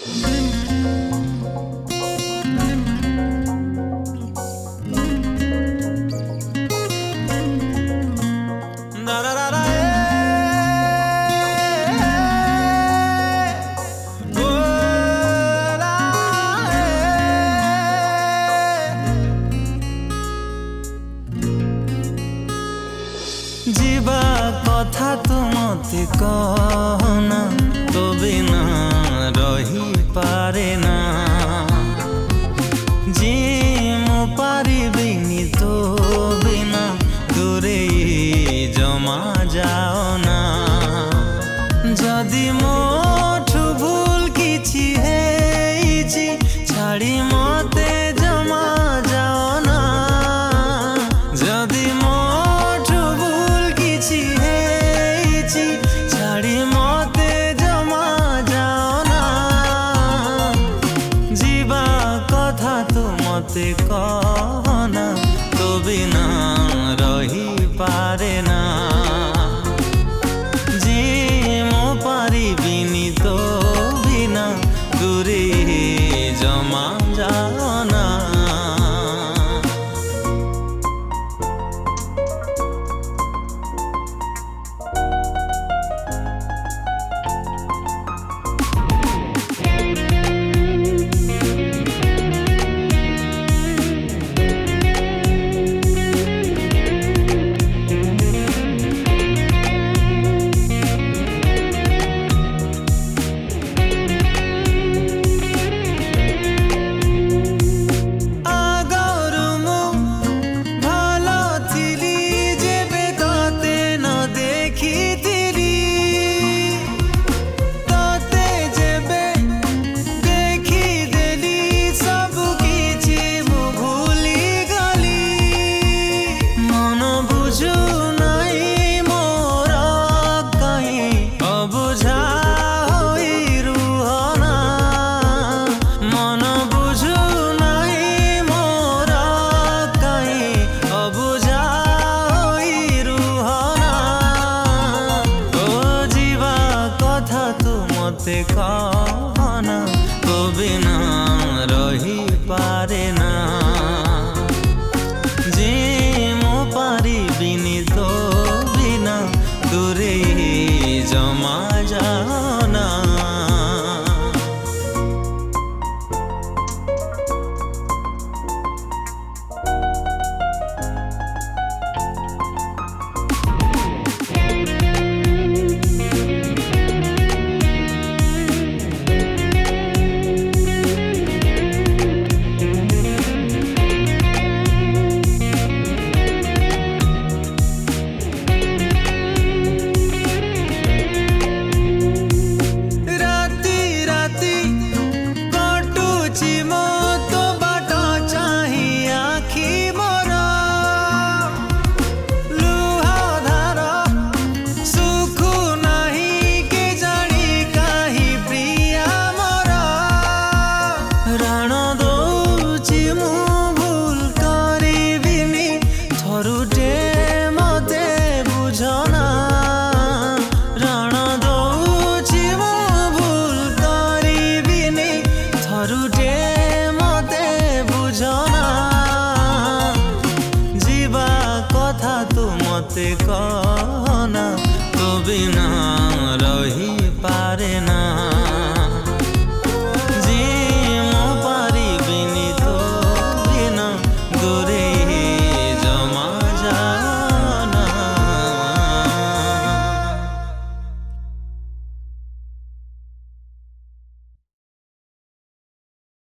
जीवा कथा तू मते कहना तो बिना रही पारे ना जी मो पारिबिनी तो बिना दूरे जमा जाओ ना जदि मोठु भूल किछि हेइछि छाड़ी मते जमा जाओ ना जदि मोठु भूल किछि हेइछि छाड़ी मते जमा जाओ ना जीवा कथा तू मते कहना तो बिना रही पारे ना जी मो पारिबिनी तो बिना दूरे जमा जाओ ना मते कहना तो बिना रही पारे ना जी मो पारिबिनी तो बिना दूरे जमा जाओ ना मते कह